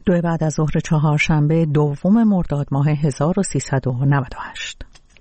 2 بعد از ظهر چهارشنبه 2 مرداد ماه 1398.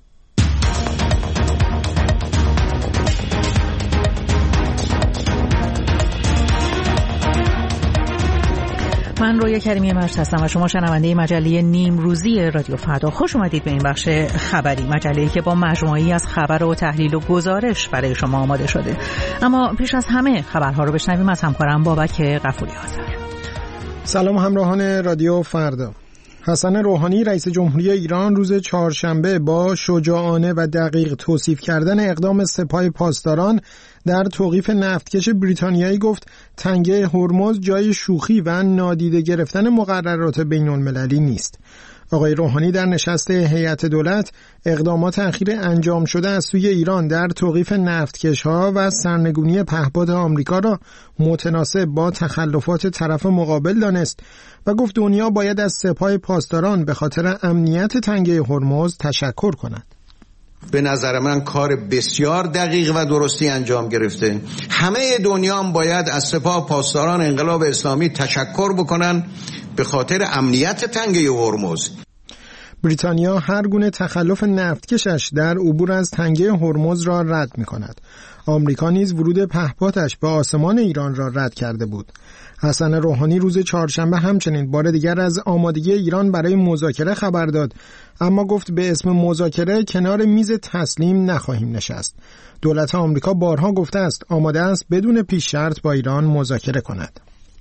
من رویا کریمی مرز هستم و شما شنونده مجله نیم روزی رادیو فردا. خوش اومدید به این بخش خبری، مجله‌ای که با مجموعه‌ای از خبر و تحلیل و گزارش برای شما آماده شده. اما پیش از همه خبرها رو بشنویم از همکارم بابک غفوری آذر. سلام همراهان رادیو فردا. حسن روحانی رئیس جمهوری ایران روز چهارشنبه با شجاعانه و دقیق توصیف کردن اقدام سپاه پاسداران در توقیف نفتکش بریتانیایی گفت تنگه هرمز جای شوخی و نادیده گرفتن مقررات بین المللی نیست. آقای روحانی در نشست هیئت دولت اقدامات اخیر انجام شده از سوی ایران در توقیف نفتکش‌ها و سرنگونی پهپاد آمریکا را متناسب با تخلفات طرف مقابل دانست و گفت دنیا باید از سپاه پاسداران به خاطر امنیت تنگه هرمز تشکر کند. به نظر من کار بسیار دقیق و درستی انجام گرفته. همه دنیا هم باید از سپاه پاسداران انقلاب اسلامی تشکر بکنن به خاطر امنیت تنگه هرمز. بریتانیا هر گونه تخلف نفتکشش در عبور از تنگه هرمز را رد می کند. آمریکا نیز ورود پهپادش به آسمان ایران را رد کرده بود. حسن روحانی روز چهارشنبه همچنین بار دیگر از آمادگی ایران برای مذاکره خبر داد، اما گفت به اسم مذاکره کنار میز تسلیم نخواهیم نشست. دولت آمریکا بارها گفته است آماده است بدون پیش شرط با ایران مذاکره کند.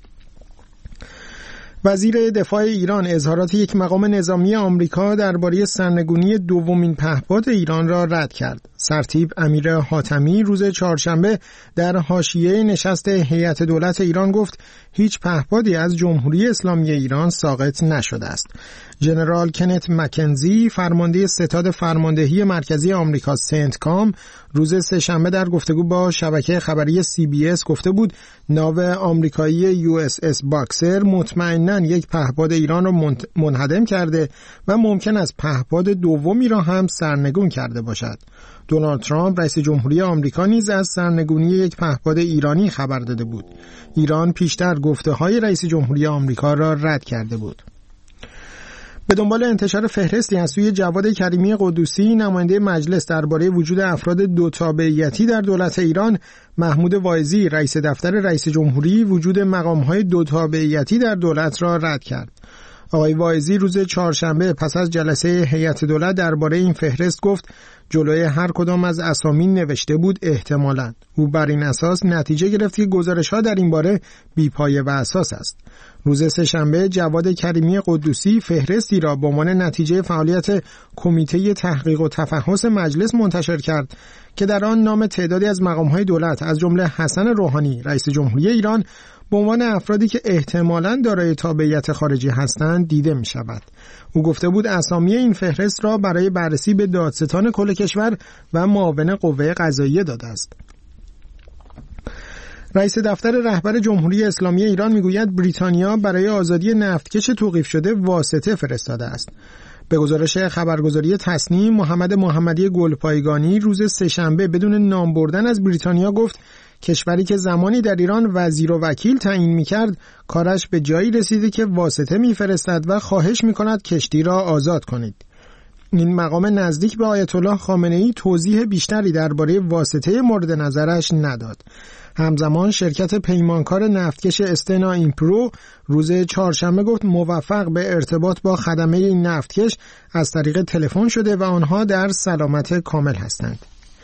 وزیر دفاع ایران اظهارات یک مقام نظامی آمریکا درباره سرنگونی دومین پهپاد ایران را رد کرد. سرتیپ امیر حاتمی روز چهارشنبه در حاشیه نشست هیئت دولت ایران گفت هیچ پهپادی از جمهوری اسلامی ایران ساقط نشده است. ژنرال کنت مکنزی فرمانده ستاد فرماندهی مرکزی آمریکا سنتکام روز سه‌شنبه در گفتگو با شبکه خبری CBS گفته بود ناو آمریکایی USS باکسر مطمئناً یک پهپاد ایران را منهدم کرده و ممکن است پهپاد دومی را هم سرنگون کرده باشد. دونالد ترامپ رئیس جمهوری آمریکا نیز از سرنگونی یک پهپاد ایرانی خبر داده بود. ایران پیشتر گفته‌های رئیس جمهوری آمریکا را رد کرده بود. به دنبال انتشار فهرستی از سوی جواد کریمی قدوسی نماینده مجلس درباره وجود افراد دو تابعیتی در دولت ایران، محمود واعظی رئیس دفتر رئیس جمهوری وجود مقام‌های دو تابعیتی در دولت را رد کرد. آقای واعظی روز چهارشنبه پس از جلسه هیئت دولت درباره این فهرست گفت جلوی هر کدام از اسامی نوشته بود احتمالاً. او بر این اساس نتیجه گرفت که گزارش‌ها در این باره بی‌پایه و اساس است. روز سه‌شنبه جواد کریمی قدوسی فهرستی را به عنوان نتیجه فعالیت کمیته تحقیق و تفحص مجلس منتشر کرد که در آن نام تعدادی از مقام‌های دولت از جمله حسن روحانی رئیس جمهوری ایران به عنوان افرادی که احتمالاً دارای تابعیت خارجی هستند دیده می شود. او گفته بود اسامی این فهرست را برای بررسی به دادستان کل کشور و معاون قوه قضاییه داده است. رئیس دفتر رهبر جمهوری اسلامی ایران میگوید بریتانیا برای آزادی نفتکش توقیف شده واسطه فرستاده است. به گزارش خبرگزاری تصنیم، محمد محمدی گلپایگانی روز سه‌شنبه بدون نام بردن از بریتانیا گفت کشوری که زمانی در ایران وزیر و وکیل تعیین می‌کرد کارش به جایی رسیده که واسطه می‌فرستد و خواهش می‌کند کشتی را آزاد کنید. این مقام نزدیک به آیت الله خامنه‌ای توضیح بیشتری درباره واسطه مورد نظرش نداد. همزمان شرکت پیمانکار نفتکش استنا ایمپرو روز چهارشنبه گفت موفق به ارتباط با خدمه این نفتکش از طریق تلفن شده و آنها در سلامت کامل هستند.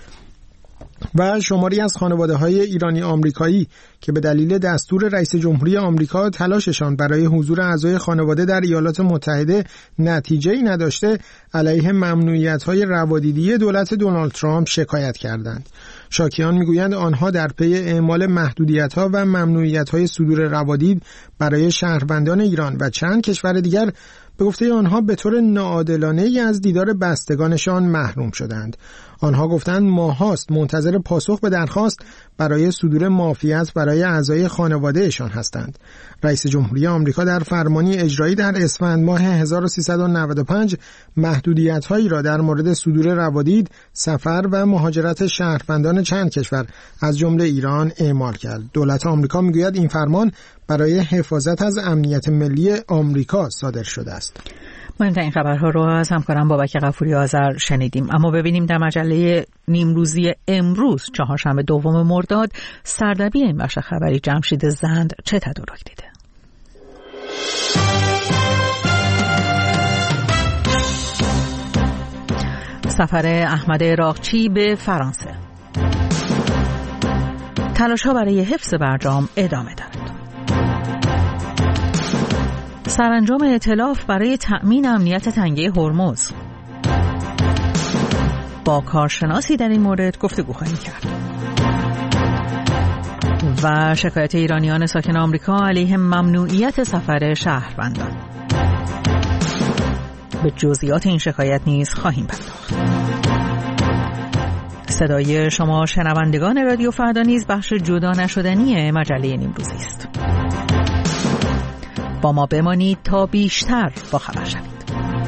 و شماری از خانواده‌های ایرانی آمریکایی که به دلیل دستور رئیس جمهوری آمریکا تلاششان برای حضور اعضای خانواده در ایالات متحده نتیجه‌ای نداشته علیه ممنوعیت‌های روادیدی دولت دونالد ترامپ شکایت کردند. شاکیان میگویند آنها در پی اعمال محدودیت‌ها و ممنوعیت‌های صدور روادید برای شهروندان ایران و چند کشور دیگر به گفته آنها به طور ناعادلانه‌ای از دیدار بستگانشان محروم شدند. آنها گفتند ماهاست منتظر پاسخ به درخواست برای صدور معافیت برای اعضای خانوادهشان هستند. رئیس جمهوری آمریکا در فرمانی اجرایی در اسفند ماه 1395 محدودیت‌هایی را در مورد صدور روادید، سفر و مهاجرت شهروندان چند کشور از جمله ایران اعمال کرد. دولت آمریکا میگوید این فرمان برای حفاظت از امنیت ملی آمریکا صادر شده است. مهمترین خبرها رو از همکارم بابک غفوری آذر شنیدیم. اما ببینیم در مجله نیمروزی امروز چهارشنبه 2 مرداد سردبیر این بخش خبری جمشید زند چه تدارک دیده. سفر احمد عراقچی به فرانسه. تلاش‌ها برای حفظ برجام ادامه دارد. سرانجام ائتلاف برای تأمین امنیت تنگه هرمز. با کارشناسی در این مورد گفتگو خواهیم کرد. و شکایت ایرانیان ساکن آمریکا علیه ممنوعیت سفر شهروندان. به جزئیات این شکایت نیز خواهیم پرداخت. صدای شما شنوندگان رادیو فردا نیز بخش جدا نشدنی مجله نیمروزی است. با ما بمانید تا بیشتر با خبر شوید.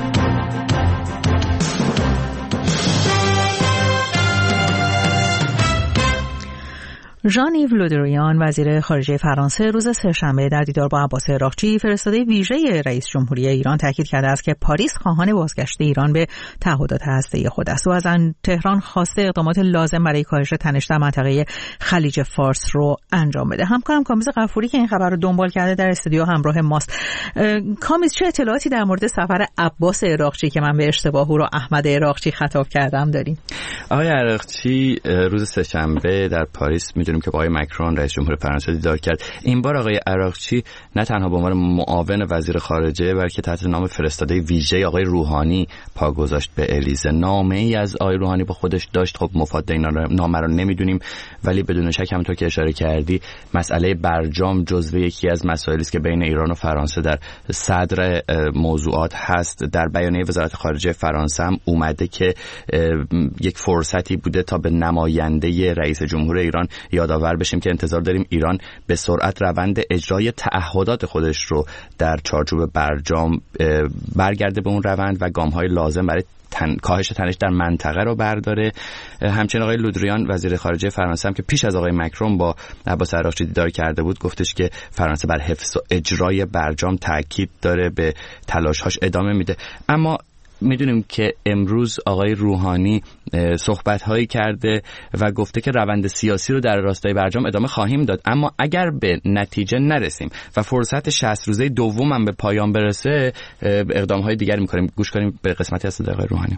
ژان-ایو لودریان وزیر خارجه فرانسه روز سه‌شنبه در دیدار با عباس عراقچی فرستاده ویژه رئیس جمهوری ایران تاکید کرده است که پاریس خواهان بازگشت ایران به تعهدات هسته‌ای خود است و از تهران خواسته اقدامات لازم برای کاهش تنش در منطقه خلیج فارس رو انجام بده. همکارم کامیز غفوری که این خبر رو دنبال کرده در استودیو همراه ماست. کامیز، چه اطلاعاتی در مورد سفر عباس عراقچی که من به اشتباه او رو احمد عراقچی خطاب کردم داریم؟ آقای عراقچی روز سه‌شنبه در پاریس می‌دونیم که با آقای مکرون رئیس جمهور فرانسه دیدار کرد. این بار آقای عراقچی نه تنها به عنوان معاون وزیر خارجه بلکه تحت نام فرستاده ویژه آقای روحانی پا گذاشت به الیزه. نامه‌ای از آقای روحانی با خودش داشت. خب مفاد این نامه رو نمی‌دونیم، ولی بدون شک همونطور که اشاره کردی مسئله برجام جزو یکی از مسائلی است که بین ایران و فرانسه در صدر موضوعات هست. در بیانیه وزارت خارجه فرانسه هم اومده که یک فرصتی بوده تا به نماینده رئیس جمهور ایران یادآور بشیم که انتظار داریم ایران به سرعت روند اجرای تعهدات خودش رو در چارچوب برجام برگرده به اون روند و گام‌های لازم برای کاهش تنش در منطقه رو برداره. همچنین آقای لودریان وزیر خارجه فرانسه هم که پیش از آقای مکرون با عباس عراقچی دیدار کرده بود گفتش که فرانسه بر حفظ و اجرای برجام تاکید داره، به تلاش‌هاش ادامه میده. اما میدونیم که امروز آقای روحانی صحبت‌هایی کرده و گفته که روند سیاسی رو در راستای برجام ادامه خواهیم داد، اما اگر به نتیجه نرسیم و فرصت 60 روزه دوم هم به پایان برسه اقدام‌های دیگری می‌کنیم. گوش کنیم به قسمتی از صدای آقای روحانی.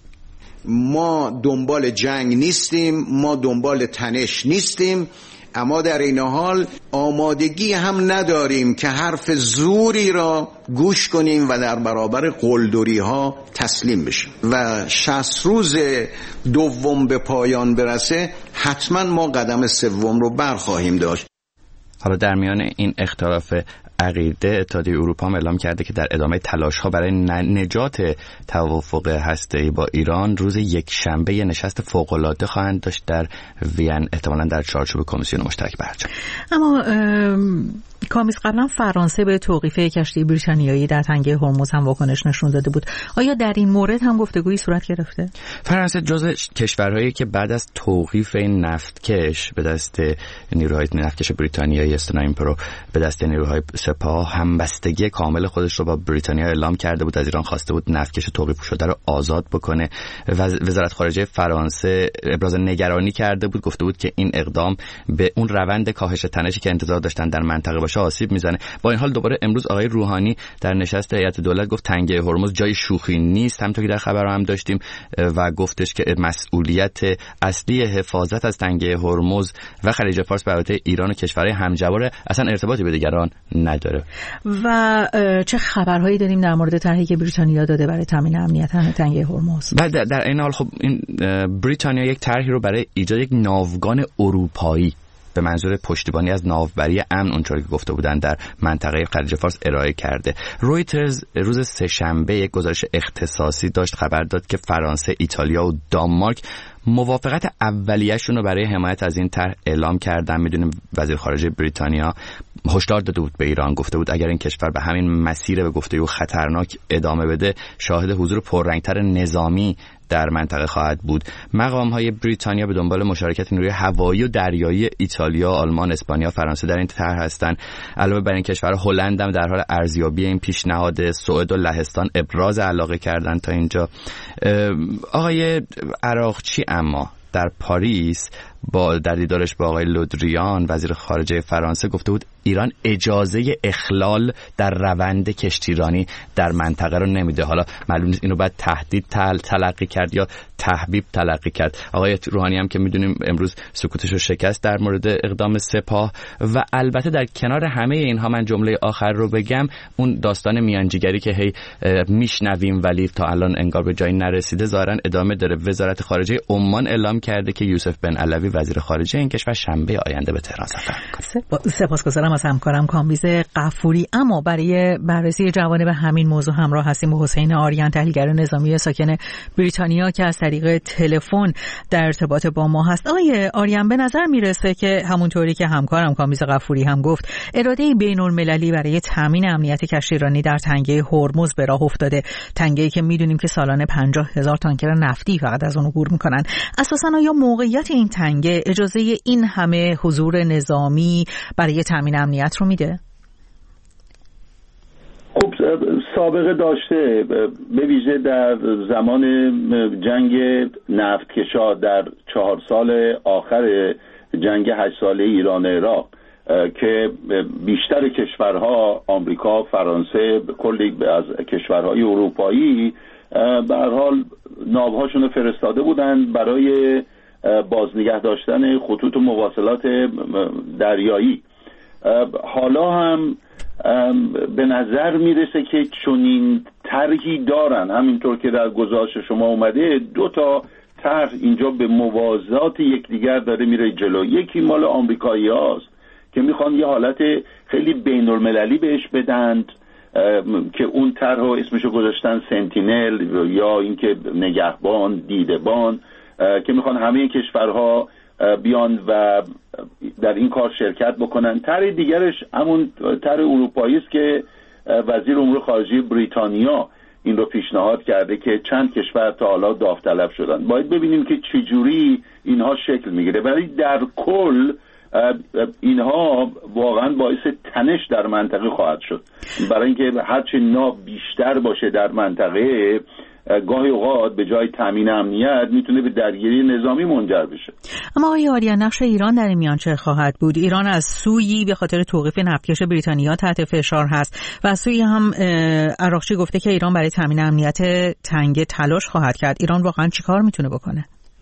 ما دنبال جنگ نیستیم، ما دنبال تنش نیستیم، اما در این حال آمادگی هم نداریم که حرف زوری را گوش کنیم و در برابر قلدری ها تسلیم بشیم و 60 روز دوم به پایان برسه حتما ما قدم سوم رو برخواهیم داشت. حالا در میان این اختلاف عقیده اتحادیه اروپا هم اعلام کرده که در ادامه تلاش‌ها برای نجات توافق هسته‌ای با ایران روز یکشنبه نشست فوق‌العاده خواهند داشت در وین، احتمالاً در چارچوب کمیسیون مشترک برجام. اما کامیز، قبلا فرانسه به توقیف کشتی بریتانیایی در تنگه هرمز هم واکنش نشون داده بود. آیا در این مورد هم گفتگویی صورت گرفته؟ فرانسه جزو کشورهایی که بعد از توقیف این نفتکش به دست نیروهای نفتکش بریتانیایی اسنایپر به دست نیروهای سپاه همبستگی کامل خودش رو با بریتانیا اعلام کرده بود. از ایران خواسته بود نفتکش توقیف شده رو آزاد بکنه. وزارت خارجه فرانسه ابراز نگرانی کرده بود، گفته بود که این اقدام به اون روند کاهش تنشی که انتظار داشتن در منطقه باشه آسیب میزنه. با این حال دوباره امروز آقای روحانی در نشست هیئت دولت گفت تنگه هرمز جای شوخی نیست، همونطور که در خبر هم داشتیم، و گفتش که مسئولیت اصلی حفاظت از تنگه هرمز و خلیج فارس به عهده ایران و کشورهای همجوار، اصلا ارتباطی به دیگران نداره. و چه خبرهایی داریم در مورد طرحی که بریتانیا داده برای تامین امنیت تنگه هرمز؟ در این حال خب این بریتانیا یک طرحی رو برای ایجاد یک ناوگان اروپایی به منظور پشتیبانی از ناوبری امن اونطوری که گفته بودن در منطقه خلیج فارس ارائه کرده. رویترز روز سه‌شنبه یک گزارش اختصاصی داشت خبر داد که فرانسه، ایتالیا و دانمارک موافقت اولیه‌شون رو برای حمایت از این طرح اعلام کردن. میدونیم وزیر خارجه بریتانیا هشدار داده بود به ایران، گفته بود اگر این کشور به همین مسیر به گفته او خطرناک ادامه بده شاهد حضور پررنگتر نظامی در منطقه خواهد بود. مقام‌های بریتانیا به دنبال مشارکت نیروی هوایی و دریایی ایتالیا، آلمان، اسپانیا، فرانسه در این طرح هستند. علاوه بر این کشورها هلند هم در حال ارزیابی این پیشنهاد. سوئد و لهستان ابراز علاقه کردن تا اینجا. آقای عراقچی اما در پاریس در دیدارش با آقای لودریان وزیر خارجه فرانسه گفته بود ایران اجازه اخلال در روند کشتیرانی در منطقه رو نمیده. حالا معلوم نیست اینو باید تهدید تلقی کرد یا تحبیب تلقی کرد. آقای روحانی هم که میدونیم امروز سکوتش رو شکست در مورد اقدام سپاه. و البته در کنار همه اینها من جمله آخر رو بگم، اون داستان میانجیگری که هی میشنویم ولی تا الان انگار به جایی نرسیده ظاهرا ادامه داره. وزارت خارجه عمان اعلام کرده که یوسف بن علوی وزیر خارجه این کشور شنبه آینده به تهران سفر می‌کنه. سپاسگزارم از همکارم کامبیز غفوری. اما برای بررسی جوانب همین موضوع همراه هستیم با حسین آریان، تحلیلگر نظامی ساکن بریتانیا که از طریق تلفن در ارتباط با ما هست. آقای آریان، به نظر میرسه که همونطوری که همکارم کامبیز غفوری هم گفت، اراده بین‌المللی برای تامین امنیت کشتیرانی در تنگه هرمز به راه افتاده. تنگه‌ای که میدونیم که سالانه 50,000 تانکر نفتی فقط از اون عبور میکنن. اساساً آیا موقعیت این تنگه اجازه این همه حضور نظامی برای تامین امنیت رو میده؟ خب سابقه داشته، به ویژه در زمان جنگ نفتکشا در 4 سال آخر جنگ 8 ساله ایران عراق که بیشتر کشورها، آمریکا، فرانسه، کلی از کشورهای اروپایی به هر حال ناوهاشون رو فرستاده بودند برای بازنگه داشتن خطوط مواصلات دریایی. حالا هم به نظر میرسه که چنین طرحی دارن، همینطور که در گزارش شما اومده 2 تا طرح اینجا به موازات یکدیگر داره میره جلو. یکی مال آمریکایی هاست که میخوان یه حالت خیلی بین المللی بهش بدند که اون طرح اسمشو گذاشتن سنتینل یا اینکه نگهبان، دیدبان، که میخوان همه کشورها بیان و در این کار شرکت بکنن. طرح دیگرش همون طرح اروپایی است که وزیر امور خارجه بریتانیا این رو پیشنهاد کرده که چند کشور تا حالا داوطلب شدن. باید ببینیم که چجوری اینها شکل میگیره، ولی در کل اینها واقعا باعث تنش در منطقه خواهد شد، برای اینکه هرچه ناو بیشتر باشه در منطقه گاهی اوقات به جای تامین امنیت میتونه به درگیری نظامی منجر بشه. اما آقای آریان، نقش ایران در این میان چه خواهد بود؟ ایران از سویی به خاطر توقیف نفتکش بریتانیا تحت فشار هست و از سویی هم عراقچی گفته که ایران برای تامین امنیت تنگه تلاش خواهد کرد. ایران واقعا چیکار میتونه بکنه؟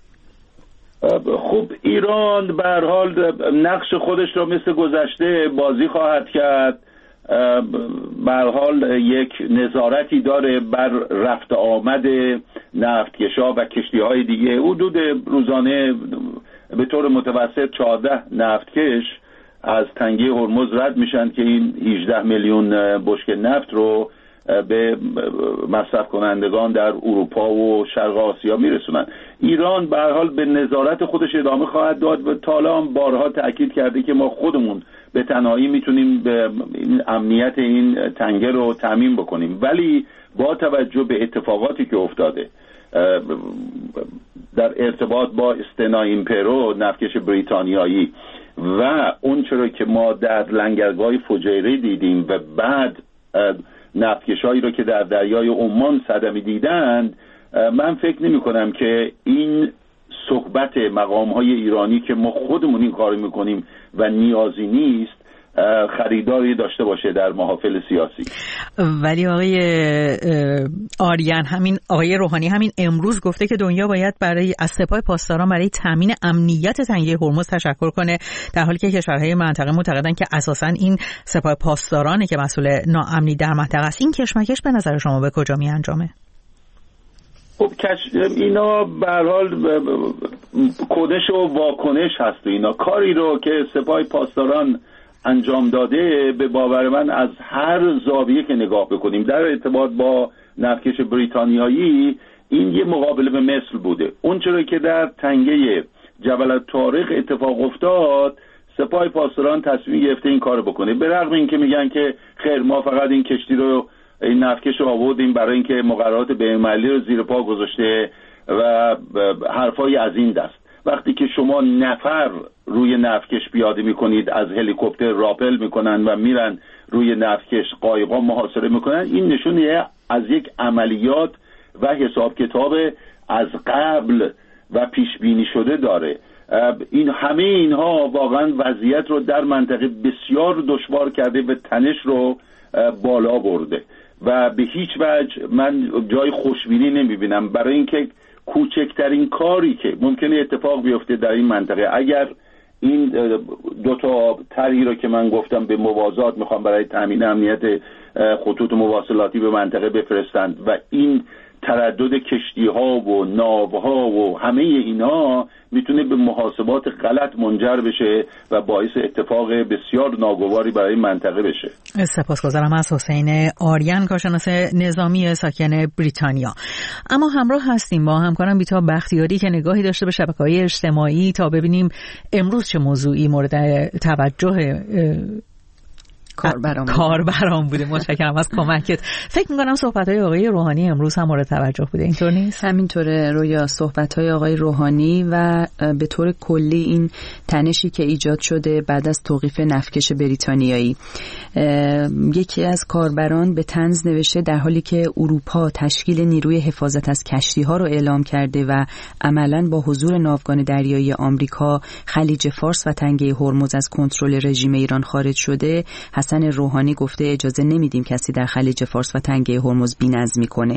خب ایران به هر حال نقش خودش رو مثل گذشته بازی خواهد کرد. به هر حال یک نظارتی داره بر رفت آمد نفتکشا و کشتی‌های دیگه. حدود روزانه به طور متوسط 14 نفتکش از تنگه هرمز رد میشن که این 18 میلیون بشکه نفت رو به مصرف کنندگان در اروپا و شرق آسیا میرسونن. ایران به هر حال به نظارت خودش ادامه خواهد داد و تا حالا هم بارها تاکید کرده که ما خودمون به تنهایی میتونیم به امنیت این تنگه رو تامین بکنیم، ولی با توجه به اتفاقاتی که افتاده در ارتباط با استنا ایمپرو نفتکش بریتانیایی و اون چرا که ما در لنگرگاه فجیره دیدیم و بعد نفتکشایی رو که در دریای عمان صدمه دیدند، من فکر نمی کنم که این صحبت مقام‌های ایرانی که ما خودمون این کار میکنیم و نیازی نیست خریداری داشته باشه در محافل سیاسی. ولی آقای آریان، همین آقای روحانی همین امروز گفته که دنیا باید از سپاه پاسداران برای تامین امنیت تنگه هرمز تشکر کنه، در حالی که کشورهای منطقه معتقدن که اساساً این سپاه پاسدارانه که مسئول ناامنی در منطقه است. این کشمکش به نظر شما به کجا می انجامه؟ خب اینا به هر حال کنش و واکنش هست. اینا کاری رو که سپاه پاسداران انجام داده به باور من از هر زاویه که نگاه بکنیم در ارتباط با نفتکش بریتانیایی این یه مقابله به مثل بوده. اون چرا که در تنگه جبل الطارق اتفاق افتاد سپاه پاسداران تصمیم گرفته این کارو بکنه، به رغم اینکه میگن که خیر ما فقط این کشتی رو این نفتکش رو آوردیم برای اینکه مقررات بین‌المللی رو زیر پا گذاشته و حرفای از این دست. وقتی که شما نفر روی نفتکش پیاده میکنید، از هلیکوپتر راپل میکنن و میرن روی نفتکش قایقا محاصره میکنن، این نشونه از یک عملیات و حساب کتاب از قبل و پیش بینی شده داره. این همه اینها واقعا وضعیت رو در منطقه بسیار دشوار کرده و تنش رو بالا برده و به هیچ وجه من جای خوشبینی نمیبینم برای اینکه کوچکترین کاری که ممکنه اتفاق بیفته در این منطقه، اگر این دو تا طرحی رو که من گفتم به موازات میخوام برای تامین امنیت خطوط مواصلاتی به منطقه بفرستند و این تردد کشتی ها و ناوها و همه اینا میتونه به محاسبات غلط منجر بشه و باعث اتفاق بسیار ناگواری برای منطقه بشه. سپاسگزارم از حسین آریان، کارشناس نظامی ساکن بریتانیا. اما همراه هستیم با همکارم بیتاب بختیاری که نگاهی داشته به شبکه‌های اجتماعی تا ببینیم امروز چه موضوعی مورد توجه کاربران بوده. متشکرم از کمکت. فکر می‌کنم صحبت‌های آقای روحانی امروز هم مورد توجه بوده، اینطور نیست؟ همینطوره رویا، صحبت‌های آقای روحانی و به طور کلی این تنشی که ایجاد شده بعد از توقیف نفتکش بریتانیایی. یکی از کاربران به طنز نوشته در حالی که اروپا تشکیل نیروی حفاظت از کشتی‌ها رو اعلام کرده و عملاً با حضور ناوگان دریایی آمریکا خلیج فارس و تنگه هرمز از کنترل رژیم ایران خارج شده، حسن روحانی گفته اجازه نمیدیم کسی در خلیج فارس و تنگه هرمز بی‌نظمی کنه.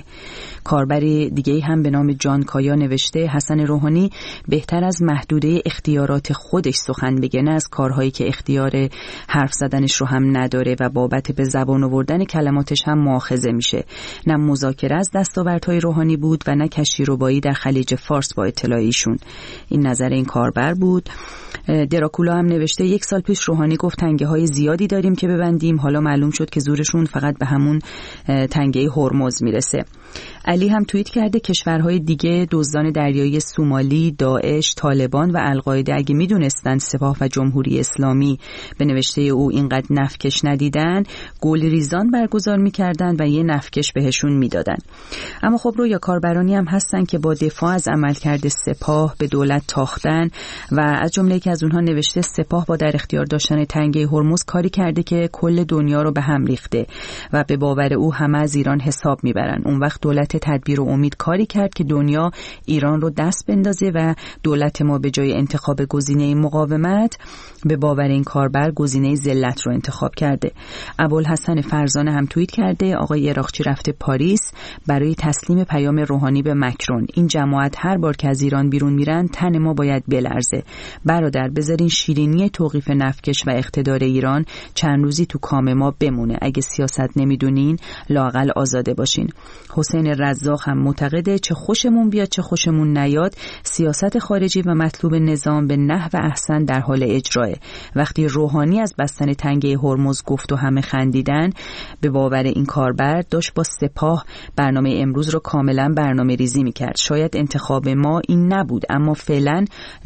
کاربری دیگه‌ای هم به نام جان کایا نوشته حسن روحانی بهتر از محدوده اختیارات خودش سخن بگه، نه از کارهایی که اختیار حرف زدنش رو هم نداره و بابت به زبان آوردن کلماتش هم مؤاخذه میشه. نه مذاکره از دستاوردهای روحانی بود و نه کشتیربایی در خلیج فارس با اطلاع ایشون. این نظر این کاربر بود. دراکولا هم نوشته 1 سال پیش روحانی گفت تنگه‌های زیادی داریم که ببندیم، حالا معلوم شد که زورشون فقط به همون تنگه هرمز میرسه. علی هم توییت کرده کشورهای دیگه دزدان دریایی سومالی، داعش، طالبان و القاعده اگه میدونستن سپاه و جمهوری اسلامی به نوشته او اینقدر نفتکش ندیدن، گل ریزان برگزار میکردن و یه نفتکش بهشون میدادن. اما خب رویا کاربرانی هم هستن که با دفاع از عملکرد سپاه به دولت تاختن و از جمله که از اونها نوشته سپاه با در اختیار داشتن تنگه هرمز کاری کرده که کل دنیا رو به هم ریخته و به باور او همه از ایران حساب میبرن. اون وقت دولت تدبیر و امید کاری کرد که دنیا ایران رو دست بندازه و دولت ما به جای انتخاب گزینه مقاومت به باور این کاربر گزینه ذلت رو انتخاب کرده. ابوالحسن فرزانه هم توییت کرده آقای عراقچی رفته پاریس برای تسلیم پیام روحانی به مکرون. این جماعت هر بار که از ایران بیرون میرن تن ما باید بلرزه. برادر بذارین شیرینی توقیف نفتکش و اقتدار ایران چند روزی تو کام ما بمونه. اگه سیاست نمیدونین لااقل آزاده باشین. حسین رزاق هم معتقده چه خوشمون بیاد چه خوشمون نیاد سیاست خارجی و مطلوب نظام به نحو احسن در حال اجراه. وقتی روحانی از بستن تنگه هرمز گفت و همه خندیدن، به باور این کاربر داشت با سپاه برنامه امروز رو کاملا برنامه ریزی میکرد. شاید انتخاب ما این نبود اما فعلا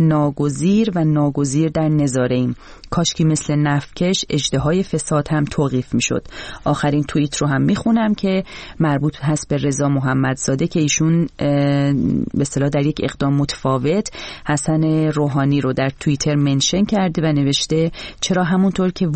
ناگزیر در نظاره‌ایم. کاش که مثل نفتکش اژدهای فساد هم توقیف میشد. آخرین توییت رو هم میخونم که مربوط هست به رضا محمدزاده که ایشون به اصطلاح در یک اقدام متفاوت حسن روحانی رو در توییتر منشن کرده و نوشته چرا همونطور که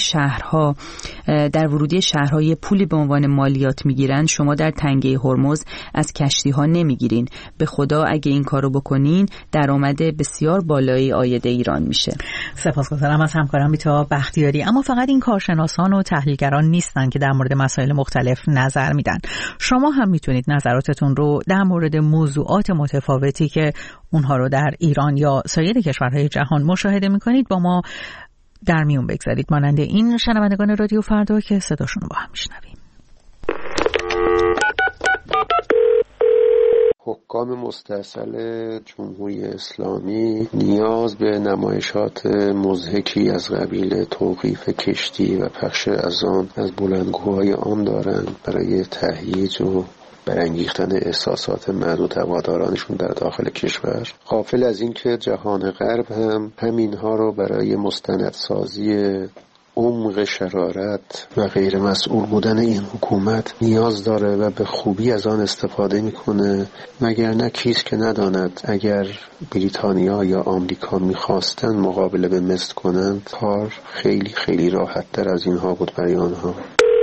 در ورودی شهرهای پولی به عنوان مالیات میگیرن شما در تنگه هرمز از کشتی ها نمیگیرین. به خدا اگه این کارو بکنین درآمد بسیار بالایی عاید ایران میشه. سپاسگزارم از همکارم بیتاب بختیاری. اما فقط این کارشناسان و تحلیلگران نیستن که در مورد مسائل مختلف نظر میدن. شما هم میتونید نظراتتون رو در مورد موضوعات متفاوتی که اونها رو در ایران یا سایر کشورهای جهان مشاهده میکنید با ما در میون بگذارید. مانند این شنوندگان رادیو فردا که صداشون رو با هم میشنویم. حکام مستاصل جمهوری اسلامی نیاز به نمایشات مضحکی از قبیل توقیف کشتی و پخش اذان از بلندگوهای آن دارند برای تهییج و برانگیختن احساسات معدود هوادارانشون در داخل کشور، غافل از این که جهان غرب هم همینها رو برای مستندسازی عمق شرارت و غیر مسئول بودن این حکومت نیاز داره و به خوبی از آن استفاده میکنه، مگر نه کیست که نداند اگر بریتانیا یا آمریکا میخواستن مقابله به مصر کنند کار خیلی خیلی راحت تر از اینها بود برای آنها.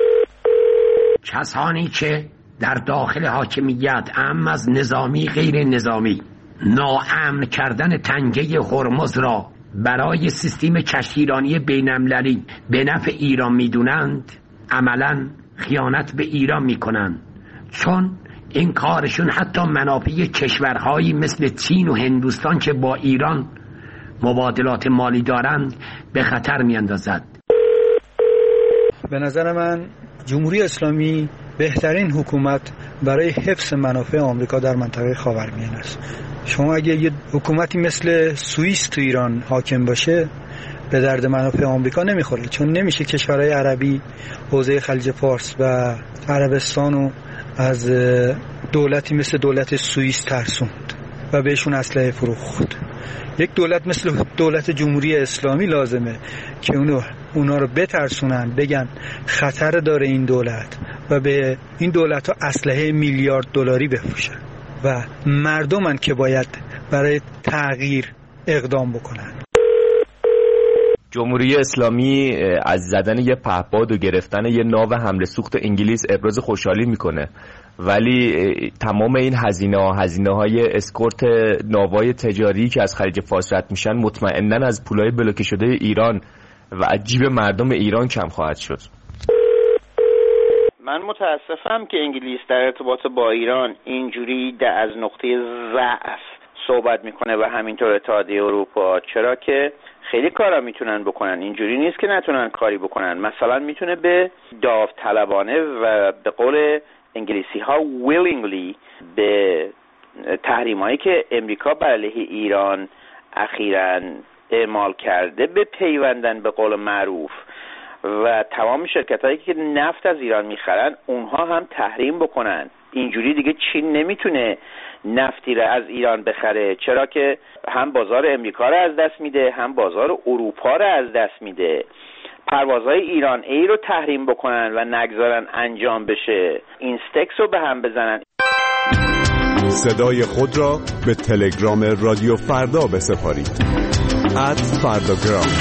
کسانی که در داخل حاکمیت اما از نظامی غیر نظامی ناامن کردن تنگه هرمز را برای سیستم کشتیرانی بین‌المللی به نفع ایران میدونند، عملاً خیانت به ایران میکنند، چون این کارشون حتی منافع کشورهایی مثل چین و هندوستان که با ایران مبادلات مالی دارند به خطر میاندازد. به نظر من جمهوری اسلامی بهترین حکومت برای حفظ منافع آمریکا در منطقه خاورمیانه است. شما اگه یه حکومتی مثل سوئیس تو ایران حاکم باشه به درد منافع آمریکا نمیخوره، چون نمیشه کشورهای عربی حوزه خلیج فارس و عربستان رو از دولتی مثل دولت سوئیس ترسوند و بهشون اسلحه فروخت. یک دولت مثل دولت جمهوری اسلامی لازمه که اونا رو بترسونن، بگن خطر داره این دولت و به این دولت ها اسلحه میلیارد دلاری بفروشن و مردمن که باید برای تغییر اقدام بکنن. جمهوری اسلامی از زدن یه پهپاد و گرفتن یه ناو حمله سوخت انگلیس ابراز خوشحالی میکنه، ولی تمام این هزینه های اسکورت ناوهای تجاری که از خلیج فارس رد میشن مطمئناً از پولای بلوکه شده ایران و از جیب مردم ایران کم خواهد شد. من متاسفم که انگلیس در ارتباط با ایران اینجوری از نقطه ضعف صحبت میکنه و همینطور اتحادیه اروپا، چرا که خیلی کارا میتونن بکنن. اینجوری نیست که نتونن کاری بکنن. مثلا میتونه به داوطلبانه و به قول انگلیسی ها willingly به تحریمایی که امریکا بر علیه ایران اخیراً اعمال کرده به پیوندن به قول معروف و تمام شرکتایی که نفت از ایران میخرن اونها هم تحریم بکنن. اینجوری دیگه چین نمیتونه نفتی را از ایران بخره، چرا که هم بازار امریکا را از دست میده هم بازار اروپا را از دست میده. پروازهای ایران ای رو تحریم بکنن و نگذارن انجام بشه، این استکس رو به هم بزنن. صدای خود را به تلگرام رادیو فردا بسپارید @فرداگرام.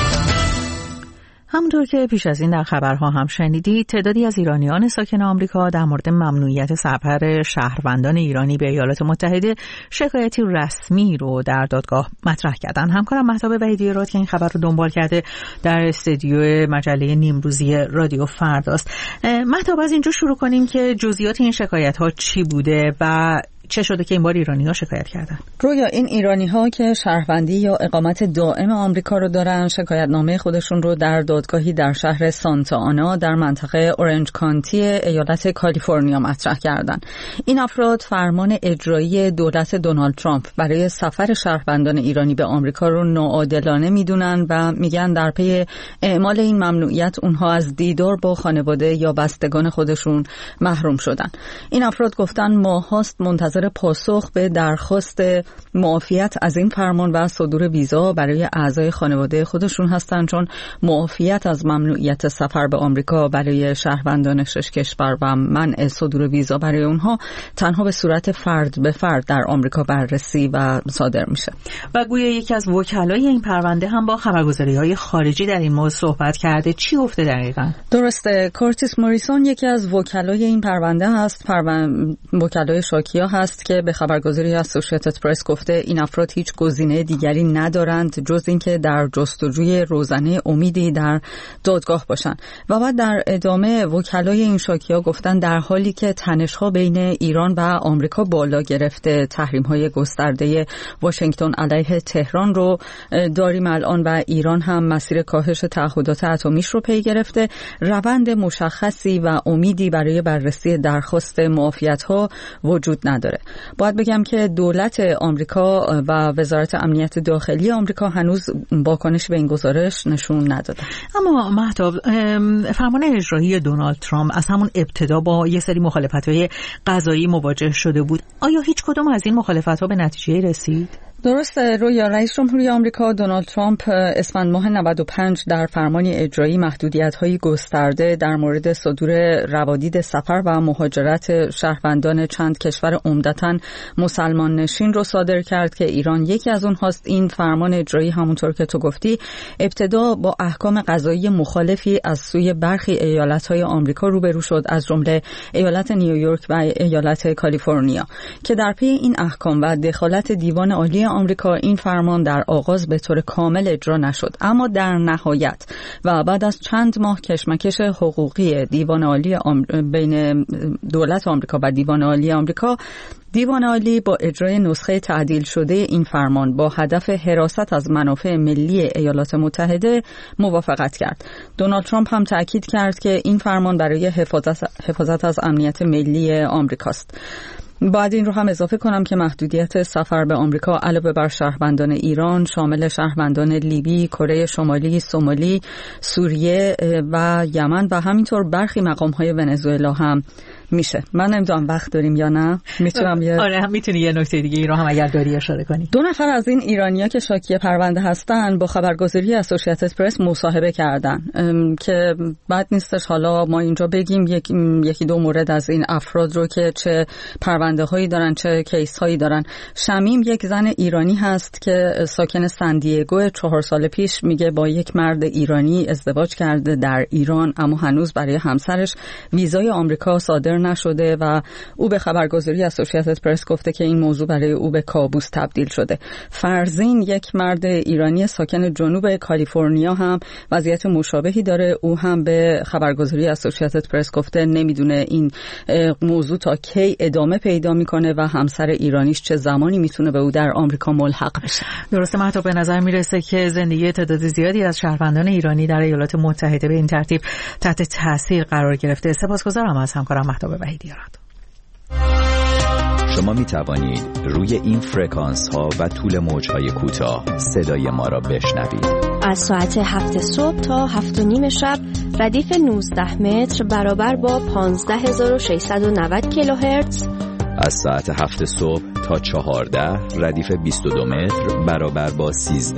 همونطور که پیش از این در خبرها هم شنیدید، تعدادی از ایرانیان ساکن آمریکا در مورد ممنوعیت سفر شهروندان ایرانی به ایالات متحده شکایتی رسمی رو در دادگاه مطرح کردن. همکارم مهتاب وحیدی راد که این خبر رو دنبال کرده در استودیو مجله نیمروزی رادیو فرداست. مهتاب، از اینجا شروع کنیم که جزئیات این شکایت ها چی بوده و چه شده که این بار ایرانی‌ها شکایت کردن؟ رویا، این ایرانی‌ها که شهروندی یا اقامت دائم آمریکا رو دارن، شکایتنامه خودشون رو در دادگاهی در شهر سانتا آنا در منطقه اورنج کانتی ایالت کالیفرنیا مطرح کردن. این افراد فرمان اجرایی دولت دونالد ترامپ برای سفر شهروندان ایرانی به آمریکا رو ناعادلانه میدونن و میگن در پی اعمال این ممنوعیت اونها از دیدار با خانواده یا بستگان خودشون محروم شدن. این افراد گفتن ماهاست منتظر پاسخ به درخواست معافیت از این فرمان و صدور ویزا برای اعضای خانواده خودشون هستن، چون معافیت از ممنوعیت سفر به آمریکا برای شهروندان 6 کشور و منع صدور ویزا برای اونها تنها به صورت فرد به فرد در آمریکا بررسی و صادر میشه. و گویا یکی از وکلای این پرونده هم با خبرگزاری‌های خارجی در این موضوع صحبت کرده. چی گفته دقیقاً؟ درسته، کورتیس موریسون یکی از وکلای این پرونده هست، وکلای شاکیا هست که به خبرگزاری اسوسییتد پرس گفته این افراد هیچ گزینه دیگری ندارند جز اینکه در جستجوی روزنه امیدی در دادگاه باشند. و بعد در ادامه وکلای این شاکیا گفتن در حالی که تنش‌ها بین ایران و آمریکا بالا گرفته، تحریم‌های گسترده واشنگتن علیه تهران رو داریم الان و ایران هم مسیر کاهش تعهدات اتمیش رو پی گرفته، روند مشخصی و امیدی برای بررسی درخواست معافیت‌ها وجود نداره. داره. باید بگم که دولت آمریکا و وزارت امنیت داخلی آمریکا هنوز واکنش به این گزارش نشون نداده. اما مهتاب، فرمان اجرایی دونالد ترامپ از همون ابتدا با یه سری مخالفت‌های قضایی مواجه شده بود. آیا هیچ کدوم از این مخالفت‌ها به نتیجه رسید؟ درسته رویا. رئیس جمهوری آمریکا دونالد ترامپ اسفند ماه 95 در فرمانی اجرایی محدودیت‌های گسترده در مورد صدور روادید سفر و مهاجرت شهروندان چند کشور عمدتاً مسلمان نشین رو صادر کرد که ایران یکی از اونهاست. این فرمان اجرایی همونطور که تو گفتی ابتدا با احکام قضایی مخالفی از سوی برخی ایالت‌های آمریکا روبرو شد، از جمله ایالت نیویورک و ایالت کالیفرنیا، که در پی این احکام و دخالت دیوان عالی آمریکا این فرمان در آغاز به طور کامل اجرا نشد. اما در نهایت و بعد از چند ماه کشمکش حقوقی دیوان عالی بین دولت آمریکا و دیوان عالی آمریکا، دیوان عالی با اجرای نسخه تعدیل شده این فرمان با هدف حراست از منافع ملی ایالات متحده موافقت کرد. دونالد ترامپ هم تأکید کرد که این فرمان برای حفاظت از امنیت ملی آمریکاست. باید این رو هم اضافه کنم که محدودیت سفر به آمریکا علاوه بر شهروندان ایران شامل شهروندان لیبی، کره شمالی، سومالی، سوریه و یمن و همینطور برخی مقام‌های ونزوئلا هم میشه. من نمیدونم وقت داریم یا نه. میتونم آره میتونی یه نکته دیگه ای رو هم اگر داری اشاره کنی. 2 نفر از این ایرانی‌ها که شاکی پرونده هستن با خبرگزاری اسوسییتد پرس مصاحبه کردن که بعد نیستش حالا ما اینجا بگیم یکی دو مورد از این افراد رو که چه پرونده هایی دارن چه کیس هایی دارن. شمیم یک زن ایرانی هست که ساکن سندیگو، 4 سال پیش میگه با یک مرد ایرانی ازدواج کرده در ایران، اما هنوز برای همسرش ویزای آمریکا صادر نشده و او به خبرگزاری اسوسییتد پرس گفته که این موضوع برای او به کابوس تبدیل شده. فرزین، یک مرد ایرانی ساکن جنوب کالیفرنیا، هم وضعیت مشابهی داره. او هم به خبرگزاری اسوسییتد پرس گفته نمیدونه این موضوع تا کی ادامه پیدا میکنه و همسر ایرانیش چه زمانی میتونه به او در آمریکا ملحق بشه. درسته مهتاب، به نظر میرسه که زندگی تعداد زیادی از شهروندان ایرانی در ایالات متحده به این ترتیب تحت تاثیر قرار گرفته. سپاسگزارم از همکارم مهتاب وحیدی. شما می توانید روی این فرکانس ها و طول موج های کوتاه صدای ما را بشنوید. از ساعت 7 صبح تا 7:30 شب ردیف 19 متر برابر با 15690 کیلوهرتز. از ساعت 7 صبح تا 14 ردیف 22 متر برابر با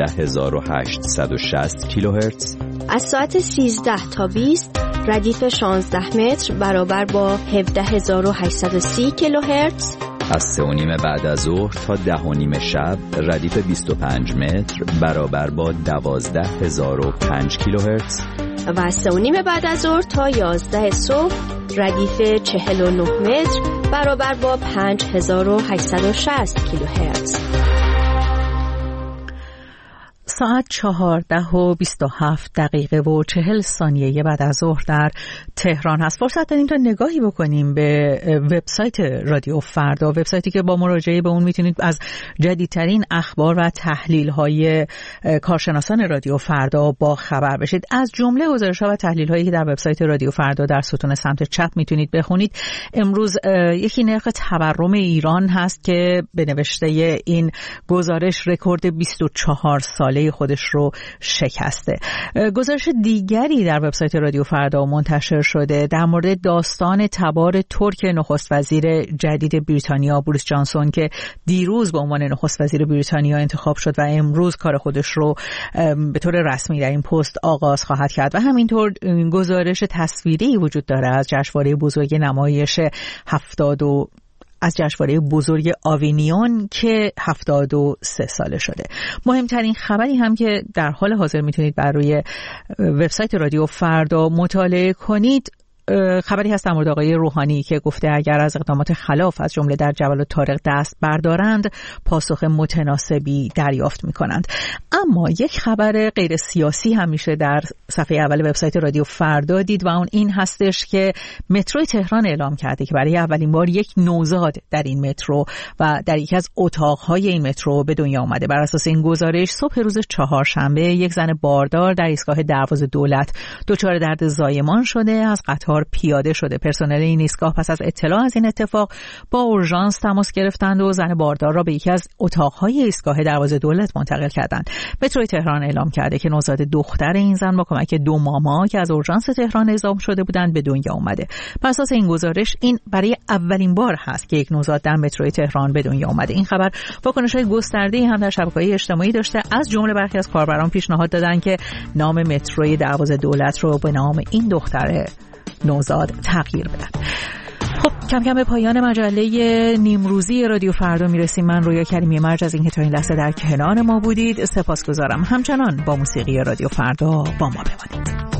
13860 کیلوهرتز. از ساعت 13 تا 20 ردیف 16 متر برابر با 17830 کیلوهرتز. از 3:30 بعد از ظهر تا 10:30 شب ردیف 25 متر برابر با 12005 کیلوهرتز. و از 3:30 بعد از ظهر تا 11 صبح ردیف 49 متر برابر با 5860 کیلوهرتز. ساعت 14:27 بعد از ظهر در تهران هست. فرصت داریم تا نگاهی بکنیم به وبسایت رادیو فردا، وبسایتی که با مراجعه به اون میتونید از جدیدترین اخبار و تحلیل‌های کارشناسان رادیو فردا با خبر بشید. از جمله گزارش‌ها و تحلیل‌هایی که در وبسایت رادیو فردا در ستون سمت چپ میتونید بخونید، امروز یکی نرخ تورم ایران هست که به نوشته این گزارش رکورد 24 ساله خودش رو شکسته. گزارش دیگری در وبسایت رادیو فردا منتشر شده در مورد داستان تبار ترک نخست وزیر جدید بریتانیا بوریس جانسون که دیروز به عنوان نخست وزیر بریتانیا انتخاب شد و امروز کار خودش رو به طور رسمی در این پست آغاز خواهد کرد. و همینطور گزارش تصویری وجود داره از جشنواره بزرگ نمایش از جشنواره بزرگ آوینیون که 73 ساله شده. مهمترین خبری هم که در حال حاضر میتونید بر روی وبسایت رادیو فردا مطالعه کنید خبری هست در مورد آقای روحانی که گفته اگر از اقدامات خلاف از جمله در جبل الطارق دست بردارند پاسخ متناسبی دریافت میکنند. اما یک خبر غیر سیاسی هم میشه در صفحه اول وبسایت رادیو فردا دید و اون این هستش که مترو تهران اعلام کرده که برای اولین بار یک نوزاد در این مترو و در یکی از اتاقهای این مترو به دنیا آمده. بر اساس این گزارش صبح روز چهارشنبه یک زن باردار در ایستگاه دروازه دولت دچار درد زایمان شده، از قطار مدار پیاده شده. پرسنل این ایستگاه پس از اطلاع از این اتفاق با اورژانس تماس گرفتند و زن باردار را به یکی از اتاق‌های ایستگاه دروازه دولت منتقل کردند. مترو تهران اعلام کرده که نوزاد دختر این زن با کمک 2 ماما که از اورژانس تهران اعزام شده بودند به دنیا اومده. پس اساس این گزارش این برای اولین بار هست که یک نوزاد در مترو تهران به دنیا اومده. این خبر واکنش‌های گسترده‌ای هم در شبکه‌های اجتماعی داشته. از جمله برخی از کاربران پیشنهاد دادند که نام مترو دروازه دولت رو به نام این دختر نوزاد تغییر بدن. خب کم کم به پایان مجله نیمروزی رادیو فردا میرسیم. من رویا کریمی مرج از اینکه تا این لحظه در کنار ما بودید سپاسگزارم. همچنان با موسیقی رادیو فردا با ما بمانید.